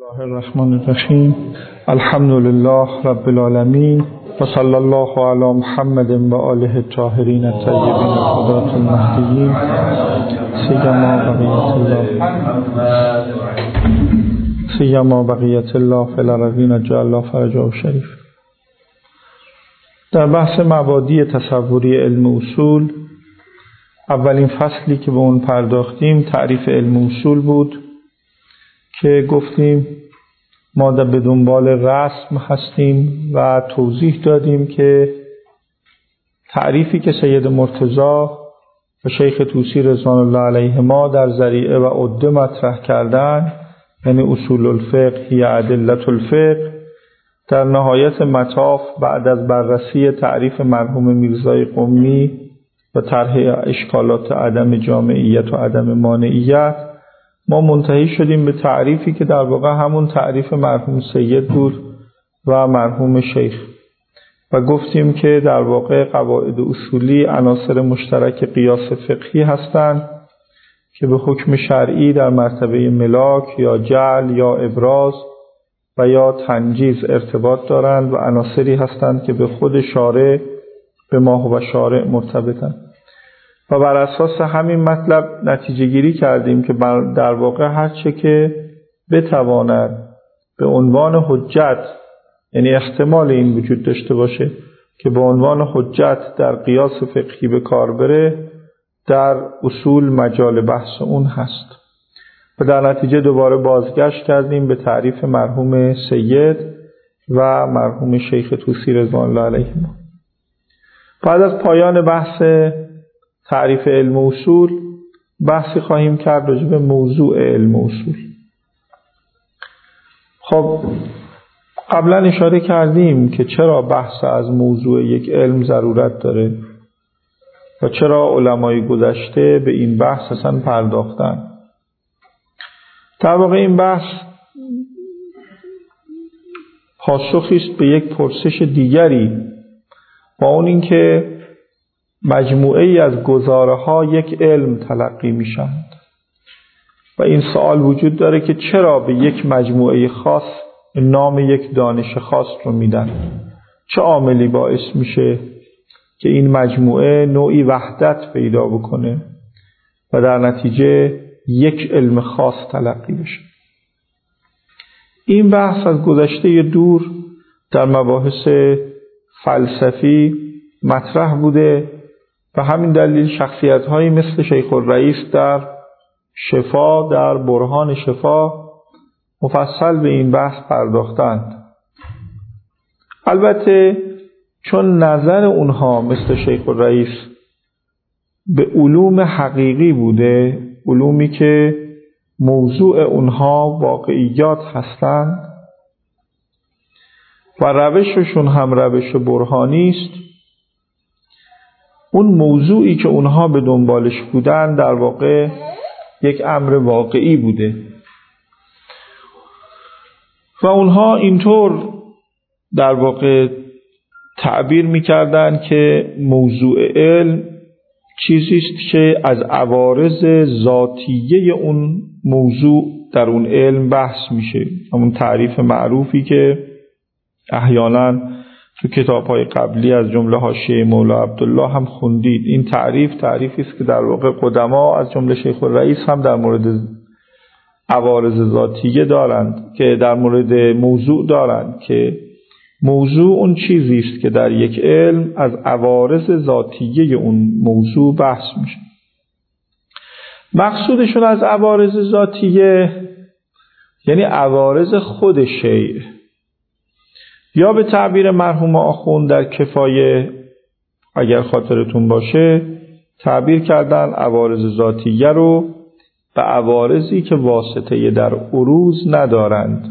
الله الرحمن الرحیم. الحمد لله رب العالمین و صلی الله علی محمد و آله الطاهرین الطیبین الهداة المهدیین سیما بقیت الله فی الارضین جعل الله فرجه شریف. در بحث مبادی تصوری علم اصول، اولین فصلی که به اون پرداختیم تعریف علم اصول بود که گفتیم ما به دنبال رسم هستیم و توضیح دادیم که تعریفی که سید مرتضی و شیخ طوسی رضوان الله علیهما در ذریعه و عده مطرح کردن، یعنی اصول الفقه هی ادلة الفقه، در نهایت مطاف بعد از بررسی تعریف مرحوم میرزای قمی و طرح اشکالات عدم جامعیت و عدم مانعیت، ما منتهی شدیم به تعریفی که در واقع همون تعریف مرحوم سید بود و مرحوم شیخ و گفتیم که در واقع قواعد اصولی عناصر مشترک قیاس فقهی هستند که به حکم شرعی در مرتبه ملاک یا جعل یا ابراز و یا تنجیز ارتباط دارند و عناصری هستند که به خود شارع به ما و شارع مرتبطند و بر اساس همین مطلب نتیجه گیری کردیم که در واقع هر چه که بتواند به عنوان حجت، یعنی احتمال این وجود داشته باشه که به عنوان حجت در قیاس فقهی به کار بره، در اصول مجال بحث اون هست و در نتیجه دوباره بازگشت کردیم به تعریف مرحوم سید و مرحوم شیخ طوسی رضوان الله علیهما. بعد از پایان بحث تعریف علم اصول بحثی خواهیم کرد راجع به موضوع علم اصول. خب قبلا اشاره کردیم که چرا بحث از موضوع یک علم ضرورت داره و چرا علمای گذشته به این بحث اصلا پرداختن. در واقع این بحث پاسخی است به یک پرسش دیگری، با اون اینکه مجموعه ای از گزاره‌ها یک علم تلقی میشند و این سوال وجود داره که چرا به یک مجموعه خاص نام یک دانش خاص رو میدن؟ چه عاملی باعث میشه که این مجموعه نوعی وحدت پیدا بکنه و در نتیجه یک علم خاص تلقی بشه؟ این بحث از گذشته دور در مباحث فلسفی مطرح بوده و همین دلیل شخصیت‌هایی مثل شیخ الرئیس در شفا، در برهان شفا، مفصل به این بحث پرداختند. البته چون نظر اونها مثل شیخ الرئیس به علوم حقیقی بوده، علومی که موضوع اونها واقعیات هستند و روششون هم روش برهانی است، اون موضوعی که اونها به دنبالش بودن در واقع یک امر واقعی بوده و اونها اینطور در واقع تعبیر می‌کردن که موضوع علم چیزی است که از عوارض ذاتیه اون موضوع در اون علم بحث میشه. همون تعریف معروفی که احیانا تو کتاب‌های قبلی از جمله حاشیه مولا عبدالله هم خوندید. این تعریفی است که در واقع قدما از جمله شیخ الرئیس هم در مورد عوارض ذاتیه دارند که در مورد موضوع دارند که موضوع اون چیزی است که در یک علم از عوارض ذاتیه اون موضوع بحث میشه. مقصودشون از عوارض ذاتیه یعنی عوارض خود شیء، یا به تعبیر مرحوم آخوند در کفایه اگر خاطرتون باشه تعبیر کردن عوارض ذاتیه رو به عوارضی که واسطه در عروض ندارند.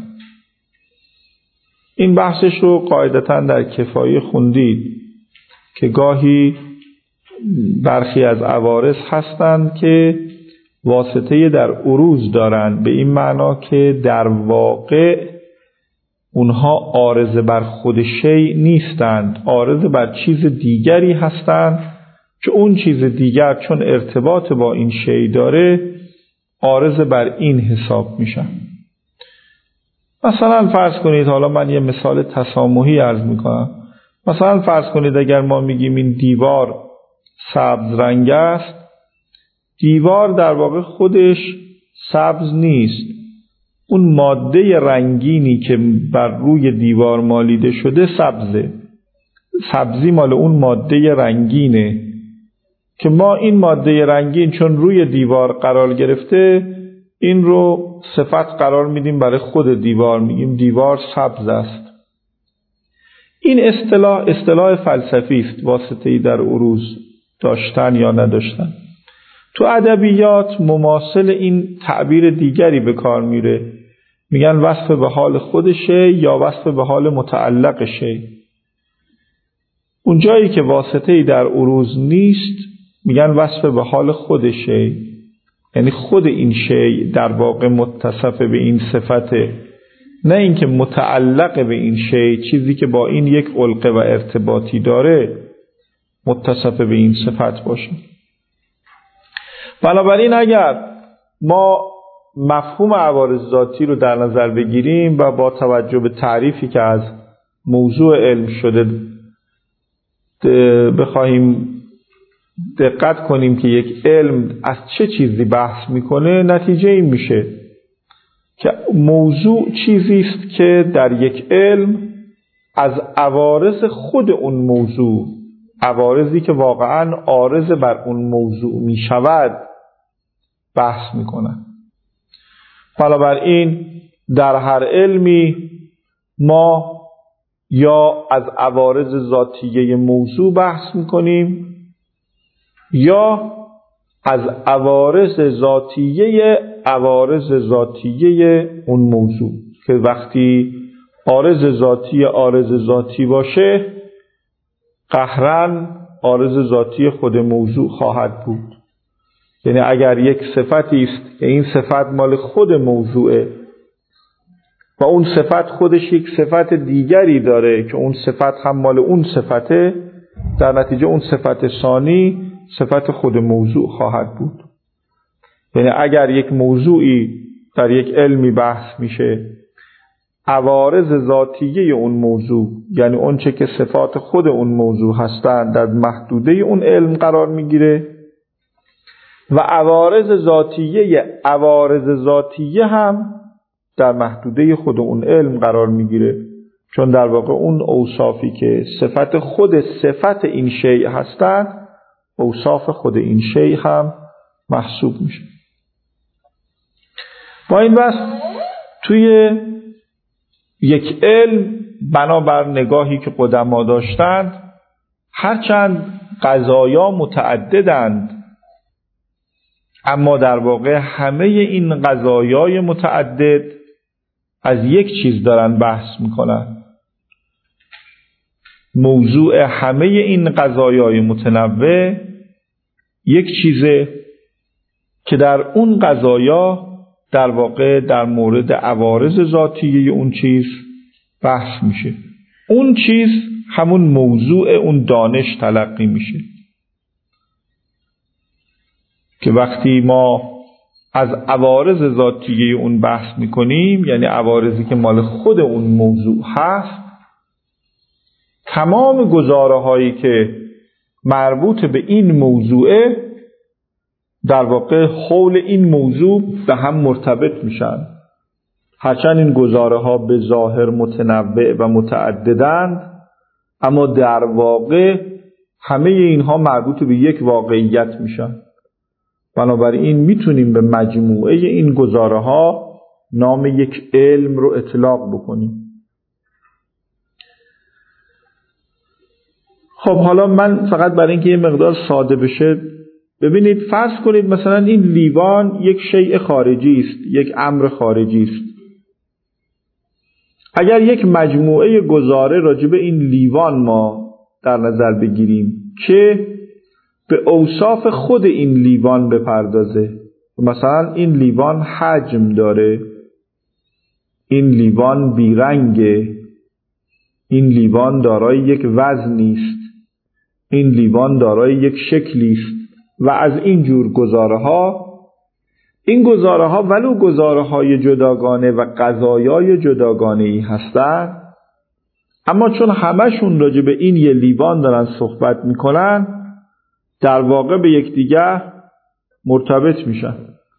این بحثش رو قاعدتاً در کفایه خوندید که گاهی برخی از عوارض هستند که واسطه در عروض دارند، به این معنا که در واقع اونها عارض بر خود شیء نیستند، عارض بر چیز دیگری هستند که اون چیز دیگر چون ارتباط با این شیء داره عارض بر این حساب میشن. مثلا فرض کنید، حالا من یه مثال تسامحی عرض میکنم، مثلا فرض کنید اگر ما میگیم این دیوار سبز رنگ است، دیوار در واقع خودش سبز نیست، اون ماده رنگینی که بر روی دیوار مالیده شده سبزه، سبزی مال اون ماده رنگینه که ما این ماده رنگین چون روی دیوار قرار گرفته این رو صفت قرار میدیم برای خود دیوار، میگیم دیوار سبز است. این اصطلاح فلسفی است، واسطه‌ای در عروض داشتن یا نداشتن. تو ادبیات مماثل این تعبیر دیگری به کار میره، میگن وصف به حال خودشه یا وصف به حال متعلقشه. اون جایی که واسطه‌ای در عروض نیست میگن وصف به حال خودشه، یعنی خود این شی در واقع متصف به این صفته، نه اینکه متعلق به این شی، چیزی که با این یک علقه و ارتباطی داره متصف به این صفت باشه. بنابراین اگر ما مفهوم عوارض ذاتی رو در نظر بگیریم و با توجه به تعریفی که از موضوع علم شده بخواهیم دقت کنیم که یک علم از چه چیزی بحث میکنه، نتیجه این میشه که موضوع چیزی است که در یک علم از عوارض خود اون موضوع، عوارضی که واقعا عارض بر اون موضوع میشود، بحث میکنن. بنابراین در هر علمی ما یا از عوارض ذاتیه موضوع بحث میکنیم یا از عوارض ذاتیه اون موضوع، که وقتی عارض ذاتی باشه قهرن عارض ذاتی خود موضوع خواهد بود. یعنی اگر یک صفتی است که این صفت مال خود موضوعه و اون صفت خودش یک صفت دیگری داره که اون صفت هم مال اون صفته، در نتیجه اون صفت ثانی صفت خود موضوع خواهد بود. یعنی اگر یک موضوعی در یک علمی بحث میشه، عوارض ذاتیه اون موضوع، یعنی اون چه که صفات خود اون موضوع هستند، در محدوده اون علم قرار میگیره و عوارض ذاتیه هم در محدوده خود اون علم قرار میگیره، چون در واقع اون اوصافی که صفت خود صفت این شیء هستند اوصاف خود این شیء هم محسوب میشه. با این بس توی یک علم بنابر نگاهی که قدما داشتند، هرچند قضایا متعددند اما در واقع همه این قضایای متعدد از یک چیز دارن بحث میکنن. موضوع همه این قضایای متنوع یک چیزه که در اون قضایا در واقع در مورد عوارض ذاتیه اون چیز بحث میشه. اون چیز همون موضوع اون دانش تلقی میشه که وقتی ما از عوارض ذاتیه اون بحث میکنیم، یعنی عوارضی که مال خود اون موضوع هست، تمام گزاره هایی که مربوط به این موضوعه در واقع حول این موضوع به هم مرتبط میشن. هرچند این گزاره ها به ظاهر متنوع و متعددند اما در واقع همه اینها مربوط به یک واقعیت میشن. بنابراین میتونیم به مجموعه این گزاره ها نام یک علم رو اطلاق بکنیم. خب حالا من فقط برای اینکه یه مقدار ساده بشه، ببینید فرض کنید مثلا این لیوان یک شیء خارجی است، یک امر خارجی است. اگر یک مجموعه گزاره راجع به این لیوان ما در نظر بگیریم که به اوصاف خود این لیوان بپردازه، مثلا این لیوان حجم داره، این لیوان بیرنگه، این لیوان دارای یک وزنی است، این لیوان دارای یک شکلی است و از این جور گزاره ها، این گزاره ها ولو گزاره های جداگانه و قضایای جداگانه ای هستن، اما چون همشون راجع به این یه لیوان دارن صحبت میکنن، در واقع به یکدیگر مرتبط میشن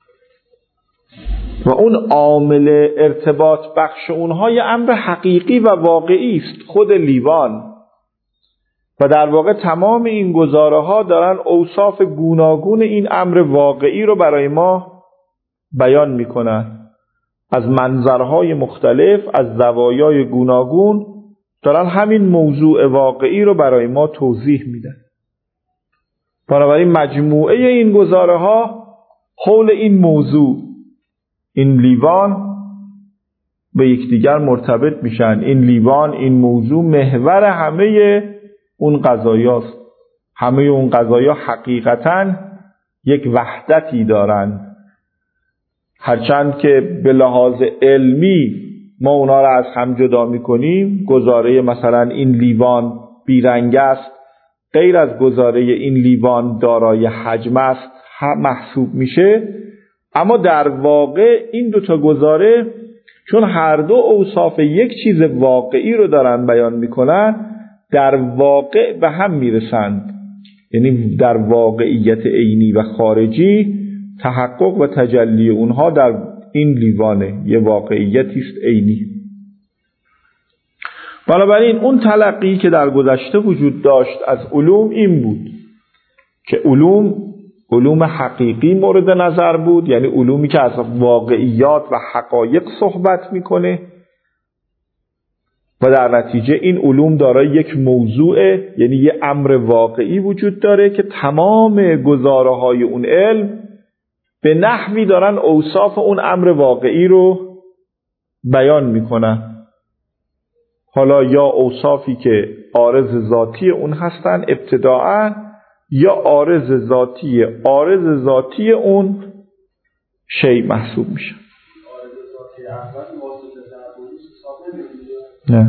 و اون عامل ارتباط بخش اونها یه امر حقیقی و واقعی است، خود لیوان. و در واقع تمام این گزاره ها دارن اوصاف گوناگون این امر واقعی رو برای ما بیان میکنن، از منظرهای مختلف، از زوایای گوناگون دارن همین موضوع واقعی رو برای ما توضیح میدن. بنابراین مجموعه این گزاره ها حول این موضوع، این لیوان، به یکدیگر مرتبط میشن. این لیوان، این موضوع محور همه اون قضایاست. همه اون قضایا حقیقتاً یک وحدتی دارند، هرچند که به لحاظ علمی ما اونا را از هم جدا میکنیم. گزاره مثلا این لیوان بیرنگ است، غیر از گزاره این لیوان دارای حجم است محسوب میشه. اما در واقع این دوتا گزاره چون هر دو اوصاف یک چیز واقعی رو دارن بیان میکنن، در واقع به هم میرسند. یعنی در واقعیت عینی و خارجی تحقق و تجلی اونها در این لیوانه، یه واقعیتی است عینی. بنابراین اون تلقی که در گذشته وجود داشت از علوم این بود که علوم حقیقی مورد نظر بود، یعنی علومی که از واقعیات و حقایق صحبت میکنه و در نتیجه این علوم دارای یک موضوع، یعنی یه امر واقعی وجود داره که تمام گزاره های اون علم به نحوی دارن اوصاف اون امر واقعی رو بیان میکنن. حالا یا اوصافی که عارض ذاتی اون هستن ابتداعاً، یا عارض ذاتی اون شیء محسوب میشه. نه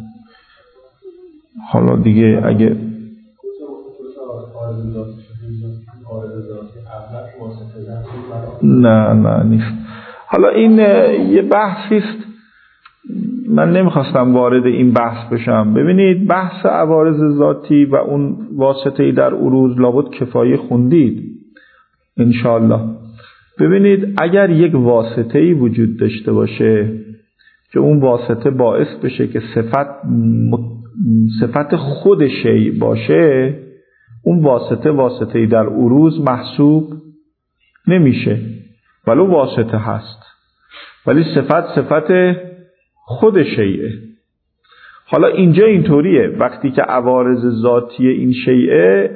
حالا دیگه اگه نه نیست. حالا این یه بحثی است، من نمیخواستم وارد این بحث بشم. ببینید بحث عوارض ذاتی و اون واسطه‌ای در عروض لابد کفایه خوندید انشاءالله. ببینید اگر یک واسطه‌ای وجود داشته باشه که اون واسطه باعث بشه که صفت خود شیء باشه، اون واسطه‌ای در عروض محسوب نمیشه، ولو واسطه هست، ولی صفت خود شیء. حالا اینجا اینطوریه، وقتی که عوارض ذاتی این شیء،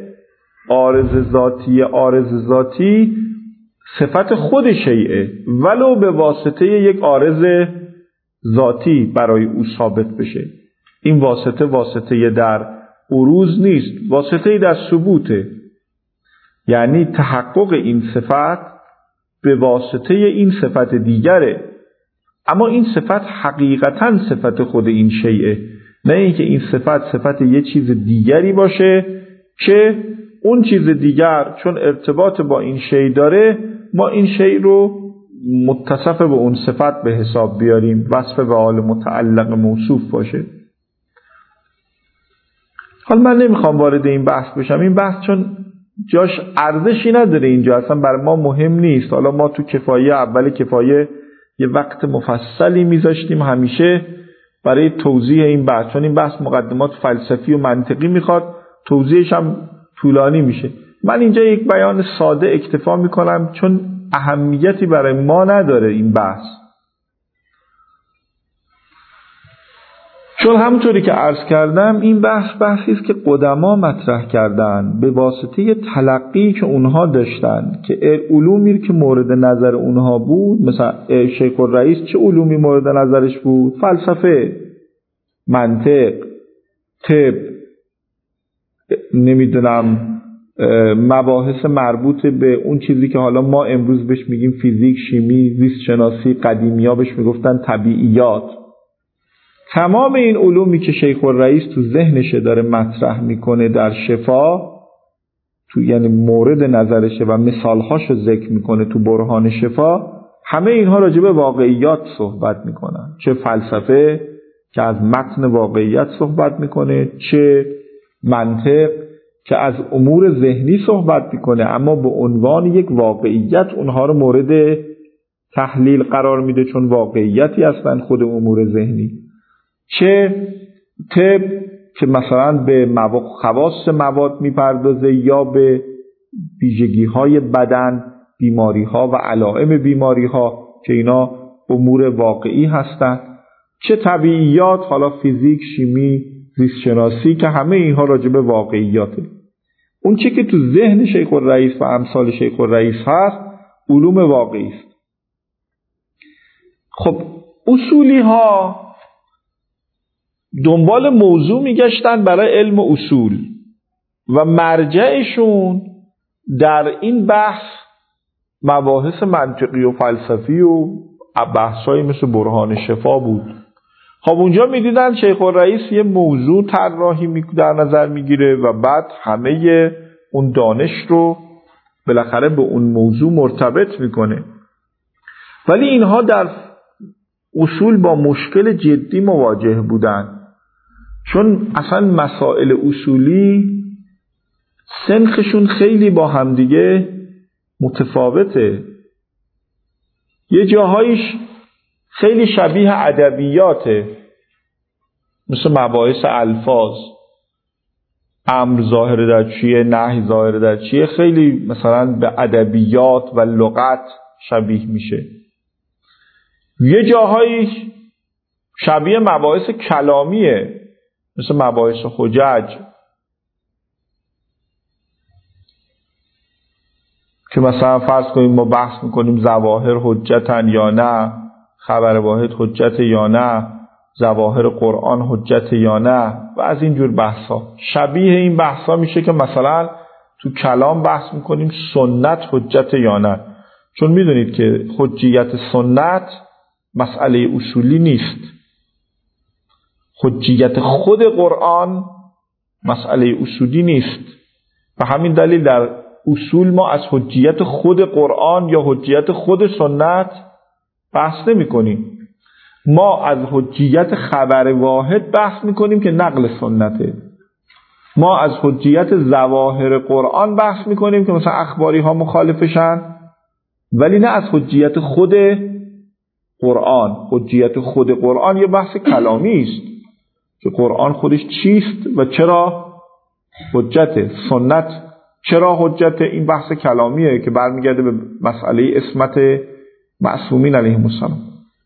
عارض ذاتی صفت خود شیء، ولو به واسطه یک عارض ذاتی برای او ثابت بشه. این واسطه در عروض نیست، واسطه در ثبوته. یعنی تحقق این صفت به واسطه این صفت دیگره، اما این صفت حقیقتاً صفت خود این شیء، نه اینکه این صفت یه چیز دیگری باشه که اون چیز دیگر چون ارتباط با این شیء داره ما این شیء رو متصف به اون صفت به حساب بیاریم، وصف به حال متعلق موصوف باشه. حالا من نمیخوام وارد این بحث بشم، این بحث چون جاش ارزشی نداره اینجا، اصلا برای ما مهم نیست. حالا ما تو اول کفایه یه وقت مفصلی میذاشتیم همیشه برای توضیح این بحث، چون این بحث مقدمات فلسفی و منطقی میخواد، توضیحش هم طولانی میشه. من اینجا یک بیان ساده اکتفا میکنم چون اهمیتی برای ما نداره این بحث. چون همونطوری که عرض کردم این بحثی است که قدما مطرح کردن به واسطه تلقی که اونها داشتن، که علومی که مورد نظر اونها بود، مثلا شیخ الرئیس چه علومی مورد نظرش بود؟ فلسفه، منطق، طب، نمیدونم مباحث مربوط به اون چیزی که حالا ما امروز بهش میگیم فیزیک، شیمی، زیست شناسی، قدیمی‌ها بهش میگفتن طبیعیات. تمام این علومی که شیخ الرئیس تو ذهنش داره مطرح میکنه در شفا، تو یعنی مورد نظرشه و مثالهاشو ذکر میکنه تو برهان شفا، همه اینها راجع به واقعیات صحبت میکنن. چه فلسفه که از متن واقعیت صحبت میکنه، چه منطق که از امور ذهنی صحبت میکنه اما به عنوان یک واقعیت اونها رو مورد تحلیل قرار میده چون واقعیتی هستن خود امور ذهنی. چه طب که مثلا به خواص مواد میپردازه یا به ویژگی‌های بدن، بیماری‌ها و علائم بیماری‌ها که اینا امور واقعی هستن. چه طبیعیات، حالا فیزیک، شیمی، زیستشناسی که همه اینها راجع به واقعیاته. اون چی که تو ذهن شیخ الرئیس و امثال شیخ الرئیس هست علوم واقعی است. خب اصولی ها دنبال موضوع میگشتن برای علم اصول و مرجعشون در این بحث مباحث منطقی و فلسفی و بحثایی مثل برهان شفا بود. خب اونجا میدیدن شیخ الرئیس یه موضوع طراحی در نظر میگیره و بعد همه اون دانش رو بالاخره به اون موضوع مرتبط میکنه، ولی اینها در اصول با مشکل جدی مواجه بودن، چون اصلا مسائل اصولی سنخشون خیلی با همدیگه متفاوته. یه جاهایش خیلی شبیه ادبیاته، مثل مباحث الفاظ، امر ظاهر در چیه، نهی ظاهر در چیه، خیلی مثلا به ادبیات و لغت شبیه میشه. یه جاهایش شبیه مباحث کلامیه، مثل مباحث حجج که مثلا فرض کنیم ما بحث میکنیم ظواهر حجتن یا نه، خبر واحد حجت یا نه، ظواهر قرآن حجت یا نه و از اینجور بحثا. شبیه این بحثا میشه که مثلا تو کلام بحث میکنیم سنت حجت یا نه، چون میدونید که حجیت سنت مسئله اصولی نیست. حجیت خود قرآن مسئله اصولی نیست و همین دلیل در اصول ما از حجیت خود قرآن یا حجیت خود سنت بحث نمی کنیم. ما از حجیت خبر واحد بحث می کنیم که نقل سنته. ما از حجیت ظواهر قرآن بحث می کنیم که مثلا اخباری ها مخالفشن، ولی نه از حجیت خود قرآن. حجیت خود قرآن یه بحث کلامی است که قرآن خودش چیست و چرا حجته، سنت چرا حجته، این بحث کلامیه که برمیگرده به مسئله عصمت معصومین علیهم السلام.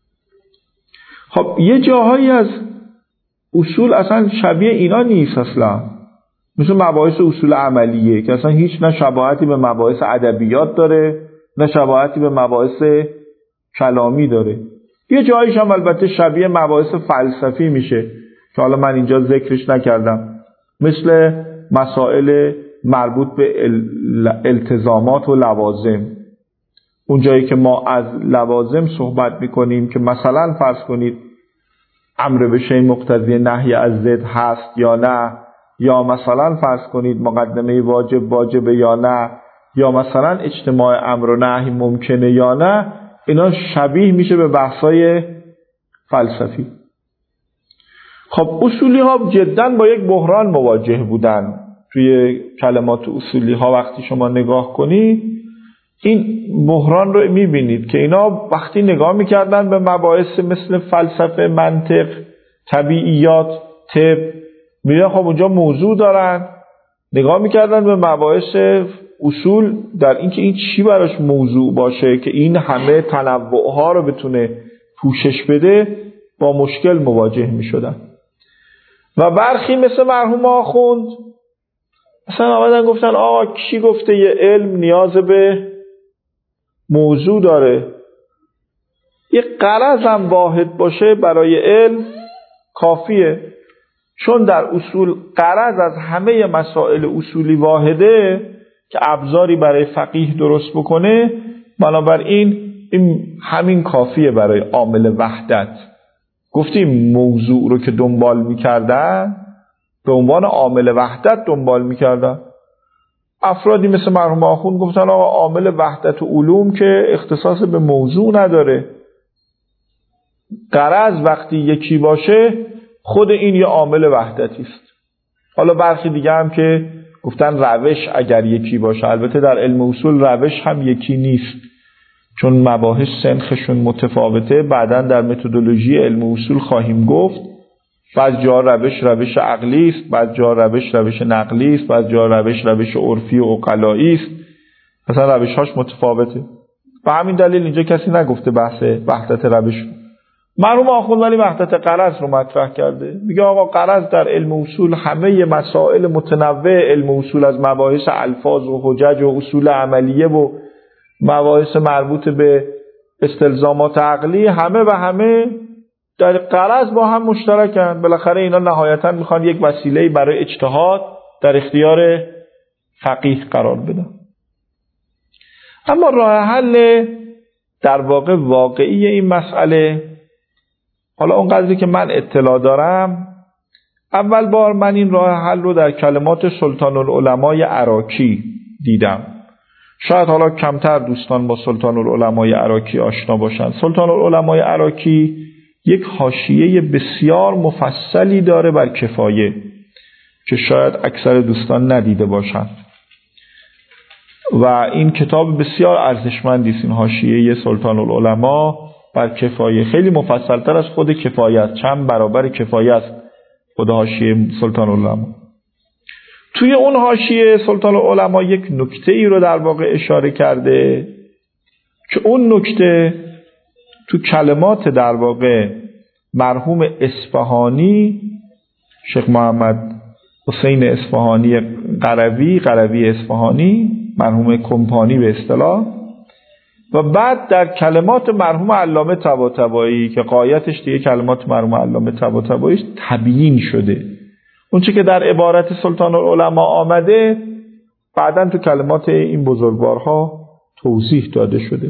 خب یه جاهایی از اصول اصلا شبیه اینا نیست اصلا، مثل مباحث اصول عملیه که اصلا هیچ نه شباهتی به مباحث ادبیات داره نه شباهتی به مباحث کلامی داره. یه جاییش هم البته شبیه مباحث فلسفی میشه که حالا من اینجا ذکرش نکردم، مثل مسائل مربوط به التزامات و لوازم. اون جایی که ما از لوازم صحبت میکنیم که مثلا فرض کنید امر به شیء مقتضی نهی از ضد هست یا نه، یا مثلا فرض کنید مقدمه واجب واجبه یا نه، یا مثلا اجتماع امر و نهی ممکنه یا نه، اینا شبیه میشه به بحثای فلسفی. خب اصولی ها جداً با یک بحران مواجه بودن. توی کلمات اصولی ها وقتی شما نگاه کنید این بحران رو میبینید که اینا وقتی نگاه میکردن به مباحث مثل فلسفه، منطق، طبیعیات، طب، میدونن خب اونجا موضوع دارن، نگاه میکردن به مباحث اصول در اینکه این چی براش موضوع باشه که این همه تنوعها رو بتونه پوشش بده، با مشکل مواجه میشدن. و برخی مثل مرحوم آخوند مثلا آمدن گفتن آقا کی گفته یه علم نیاز به موضوع داره؟ یه غرض هم واحد باشه برای علم کافیه، چون در اصول غرض از همه مسائل اصولی واحده که ابزاری برای فقیه درست بکنه، بنابراین این همین کافیه برای عامل وحدت. گفتیم موضوع رو که دنبال میکردن به عنوان عامل وحدت دنبال میکردن. افرادی مثل مرحوم آخوند گفتن آقا عامل وحدت علوم که اختصاص به موضوع نداره، غرض وقتی یکی باشه خود این یه عامل وحدتی است. حالا برخی دیگه هم که گفتن روش اگر یکی باشه، البته در علم اصول روش هم یکی نیست چون مباحث سنخشون متفاوته، بعداً در متدولوژی علم اصول خواهیم گفت. بعض جا روش عقلی است، بعض جا روش نقلی است، بعض جا روش عرفی و عقلایی است، مثلا روش‌هاش متفاوته. و همین دلیل اینجا کسی نگفته بحث وحدت روش. مرحوم آخوند ولی وحدت غرض رو مطرح کرده. میگه آقا غرض در علم اصول همه مسائل متنوع علم اصول، از مباحث الفاظ و حجج و اصول عملیه و مباحث مربوط به استلزامات عقلی، همه و همه در غرض با هم مشترکن. بالاخره اینا نهایتا میخوان یک وسیله برای اجتهاد در اختیار فقیه قرار بدن. اما راه حل در واقع واقعی این مسئله، حالا اونقدری که من اطلاع دارم، اول بار من این راه حل رو در کلمات سلطان العلمای عراقی دیدم. شاید حالا کمتر دوستان با سلطان العلمای عراقی آشنا باشن. سلطان العلمای عراقی یک حاشیه بسیار مفصلی داره بر کفایه که شاید اکثر دوستان ندیده باشند و این کتاب بسیار ارزشمندی است. این حاشیه سلطان العلما بر کفایه خیلی مفصلتر از خود کفایه است، چند برابر کفایه است خود حاشیه سلطان العلما. توی اون حاشیه سلطان العلما یک نکته ای رو در واقع اشاره کرده که اون نکته تو کلمات در واقع مرحوم اصفهانی، شیخ محمد حسین اصفهانی قروی اصفهانی، مرحوم کمپانی به اصطلاح، و بعد در کلمات مرحوم علامه طباطبایی که غایتش دیگه کلمات مرحوم علامه طباطبایی تبیین شده. اون چه که در عبارت سلطان العلما آمده بعداً تو کلمات این بزرگوارها توضیح داده شده.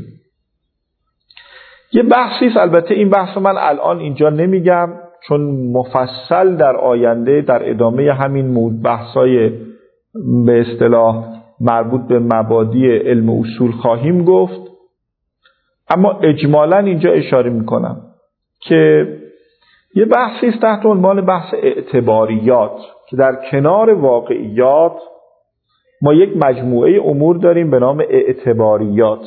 یه بحثی است، البته این بحث من الان اینجا نمیگم چون مفصل در آینده در ادامه همین بحثای به اصطلاح مربوط به مبادی علم اصول خواهیم گفت، اما اجمالاً اینجا اشاره میکنم که یه بحثی است تحت عنوان بحث اعتباریات که در کنار واقعیات ما یک مجموعه امور داریم به نام اعتباریات.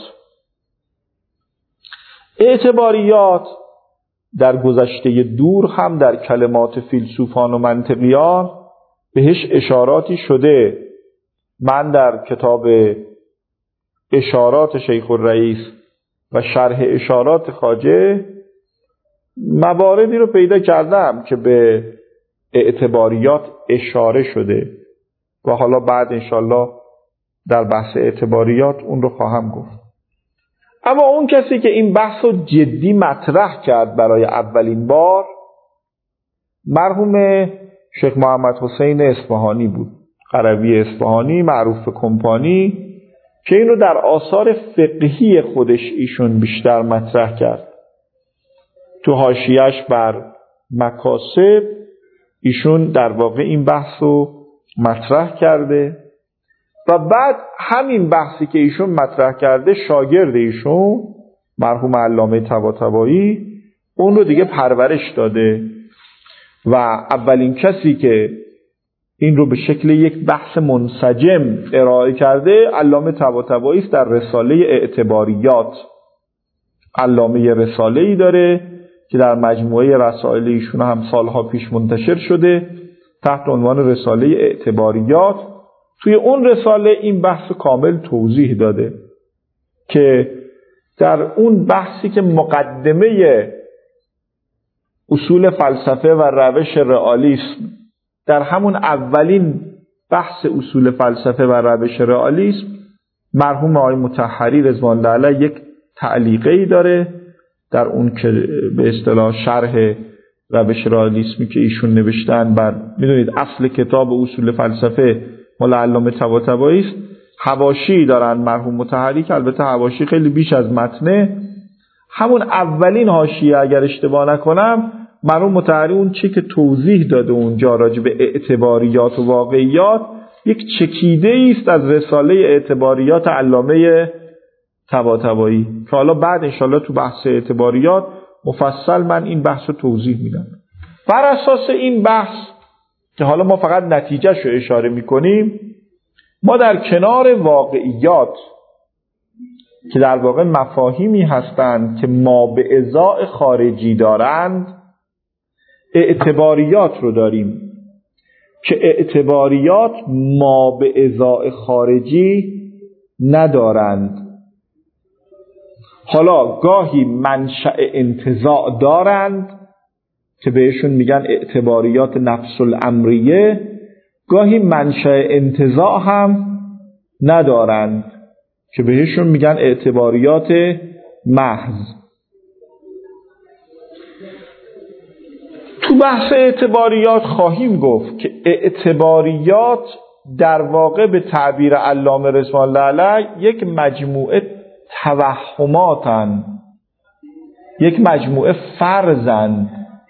اعتباریات در گذشته دور هم در کلمات فیلسوفان و منطقیان بهش اشاراتی شده. من در کتاب اشارات شیخ الرئیس و شرح اشارات خواجه مواردی رو پیدا کردم که به اعتباریات اشاره شده و حالا بعد انشالله در بحث اعتباریات اون رو خواهم گفت. اما اون کسی که این بحث رو جدی مطرح کرد برای اولین بار مرحوم شیخ محمد حسین اصفهانی بود، قروی اصفهانی معروف به کمپانی، که این رو در آثار فقهی خودش ایشون بیشتر مطرح کرد. تو حاشیه‌اش بر مکاسب ایشون در واقع این بحث رو مطرح کرده و بعد همین بحثی که ایشون مطرح کرده شاگرد ایشون مرحوم علامه طباطبایی اون رو دیگه پرورش داده و اولین کسی که این رو به شکل یک بحث منسجم ارائه کرده علامه طباطبایی است. در رساله اعتباریات علامه رساله‌ای داره که در مجموعه رسائل ایشون هم سالها پیش منتشر شده تحت عنوان رساله اعتباریات. توی اون رساله این بحث کامل توضیح داده که در اون بحثی که مقدمه اصول فلسفه و روش رئالیسم، در همون اولین بحث اصول فلسفه و روش رئالیسم مرحوم آقای مطهری رضوان الله علیه یک تعلیقی داره در اون که به اصطلاح شرح روش رئالیسمی که ایشون نوشتن بر، میدونید اصل کتاب اصول فلسفه مال علامه طباطبایی است، حواشی دارن مرحوم مطهری که البته حواشی خیلی بیش از متنه. همون اولین حاشیه اگر اشتباه نکنم مرحوم مطهری اون چی که توضیح داده اونجا راجع به اعتباریات و واقعیات یک چکیده است از رساله اعتباریات علامه طباطبایی که حالا بعد انشالله تو بحث اعتباریات مفصل من این بحث رو توضیح میدم. بر اساس این بحث که حالا ما فقط نتیجهش رو اشاره میکنیم، ما در کنار واقعیات که در واقع مفاهیمی هستند که ما به ازاء خارجی دارند، اعتباریات رو داریم که اعتباریات ما به ازاء خارجی ندارند. حالا گاهی منشأ انتزاع دارند که بهشون میگن اعتباریات نفس الامریه، گاهی منشأ انتزاع هم ندارند که بهشون میگن اعتباریات محض. تو بحث اعتباریات خواهیم گفت که اعتباریات در واقع به تعبیر علامه رضوان الله علیه یک مجموعه توهماتن، یک مجموعه فرضن،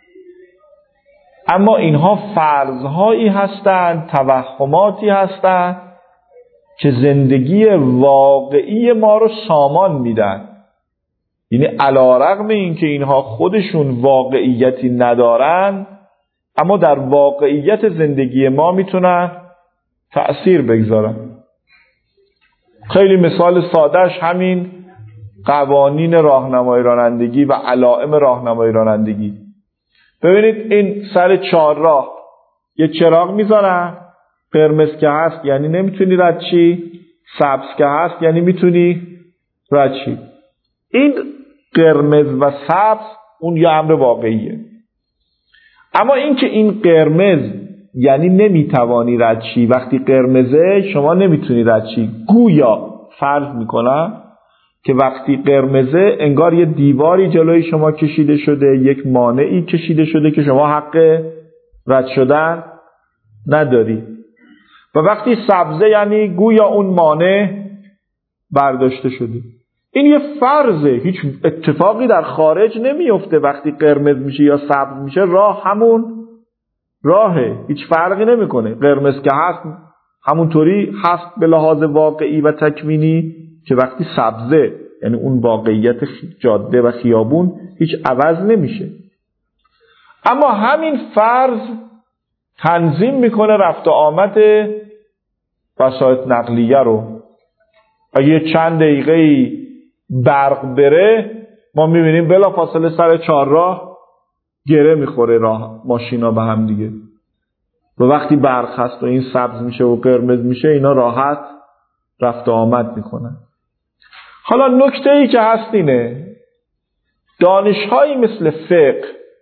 اما اینها فرضهایی هستند، توهماتی هستند که زندگی واقعی ما رو سامان میدن. یعنی علی‌رغم اینکه اینها خودشون واقعیتی ندارن، اما در واقعیت زندگی ما میتونن تأثیر بگذارن. خیلی مثال سادهش همین قوانین راهنمای رانندگی و علائم راهنمای رانندگی. ببینید این سر چهارراه یه چراغ میذارن، قرمز که هست یعنی نمیتونی رد شی، سبز که هست یعنی میتونی رد شی. این قرمز و سبز اون یه امر واقعیه. اما این که این قرمز یعنی نمیتوانی رد شی، وقتی قرمزه شما نمیتونی رد شی، گویا فرض میکنم که وقتی قرمزه انگار یه دیواری جلوی شما کشیده شده، یک مانعی کشیده شده که شما حق رد شدن نداری. و وقتی سبزه یعنی گویا اون مانع برداشته شده. این یه فرضه، هیچ اتفاقی در خارج نمیفته. وقتی قرمز میشه یا سبز میشه راه همون راهه، هیچ فرقی نمیکنه. قرمز که هست همونطوری هست به لحاظ واقعی و تکوینی که وقتی سبزه، یعنی اون واقعیت جاده و خیابون هیچ عوض نمیشه. اما همین فرض تنظیم میکنه رفت و آمد وسایط نقلیه رو. اگه چند دقیقه برق بره ما میبینیم بلافاصله سر چهارراه گره میخوره راه ماشینا به هم دیگه. و وقتی برق هست و این سبز میشه و قرمز میشه اینا راحت رفت و آمد میکنن. حالا نکته ای که هست اینه، دانش‌هایی مثل فقه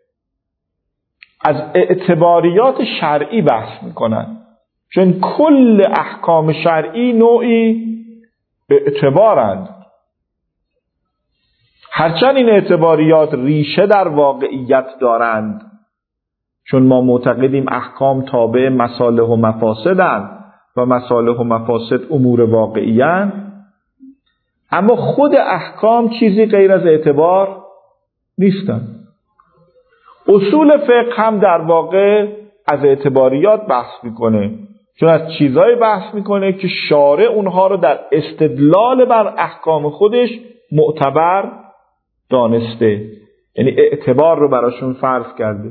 از اعتباریات شرعی بحث میکنن، چون کل احکام شرعی نوعی اعتبارند. هرچند این اعتباریات ریشه در واقعیت دارند، چون ما معتقدیم احکام تابع مصالح و مفاسدند و مصالح و مفاسد امور واقعی‌اند، اما خود احکام چیزی غیر از اعتبار نیستند. اصول فقه هم در واقع از اعتباریات بحث میکنه، چون از چیزایی بحث میکنه که شارع اونها رو در استدلال بر احکام خودش معتبر دانسته، یعنی اعتبار رو براشون فرض کرده.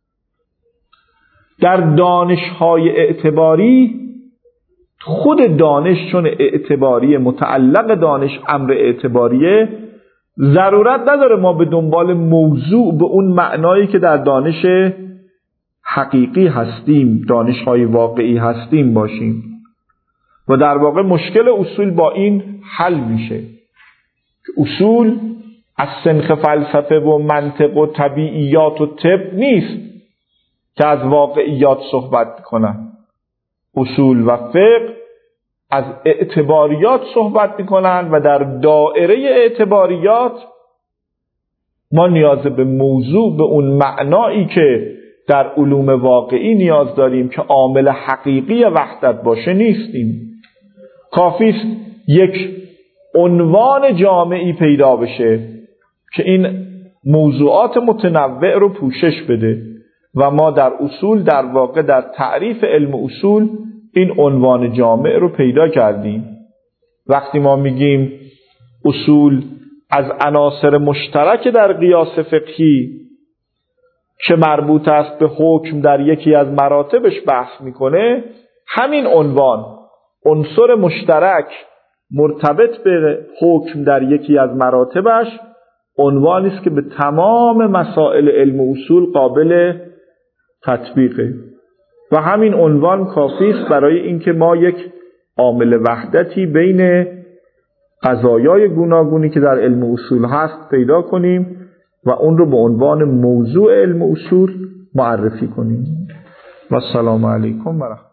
در دانش‌های اعتباری خود دانش چون اعتباری متعلق دانش امر اعتباریه، ضرورت نداره ما به دنبال موضوع به اون معنایی که در دانش حقیقی هستیم، دانش‌های واقعی هستیم باشیم. و در واقع مشکل اصول با این حل میشه. اصول از سنخ فلسفه و منطق و طبیعیات و طب نیست که از واقعیات صحبت کنن. اصول و فقه از اعتباریات صحبت میکنن و در دایره اعتباریات ما نیاز به موضوع به اون معنایی که در علوم واقعی نیاز داریم که عامل حقیقی وحدت باشه نیستیم. کافیست یک عنوان جامعی پیدا بشه که این موضوعات متنوع رو پوشش بده و ما در اصول در واقع در تعریف علم اصول این عنوان جامع رو پیدا کردیم. وقتی ما میگیم اصول از عناصر مشترک در قیاس فقهی که مربوط است به حکم در یکی از مراتبش بحث میکنه، همین عنوان عنصر مشترک مرتبط به حکم در یکی از مراتبش عنوانی است که به تمام مسائل علم اصول قابل تطبیقه و همین عنوان کافی است برای اینکه ما یک عامل وحدتی بین قضایای گوناگونی که در علم اصول هست پیدا کنیم و اون رو به عنوان موضوع علم اصول معرفی کنیم. و السلام علیکم و رحمت الله.